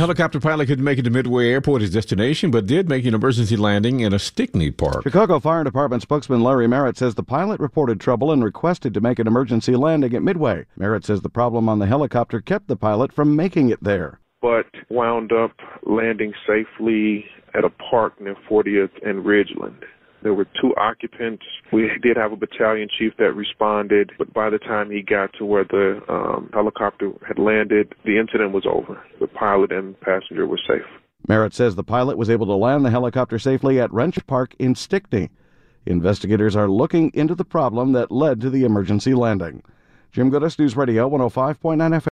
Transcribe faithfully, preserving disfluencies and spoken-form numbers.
helicopter pilot couldn't make it to Midway Airport, his destination, but did make an emergency landing in a Stickney Park. Chicago Fire Department spokesman Larry Merritt says the pilot reported trouble and requested to make an emergency landing at Midway. Merritt says the problem on the helicopter kept the pilot from making it there, but wound up landing safely at a park near fortieth and Ridgeland. There were two occupants. We did have a battalion chief that responded, but by the time he got to where the um, helicopter had landed, the incident was over. The pilot and passenger were safe. Merritt says the pilot was able to land the helicopter safely at Wrench Park in Stickney. Investigators are looking into the problem that led to the emergency landing. Jim Goodis, News Radio one oh five point nine F M.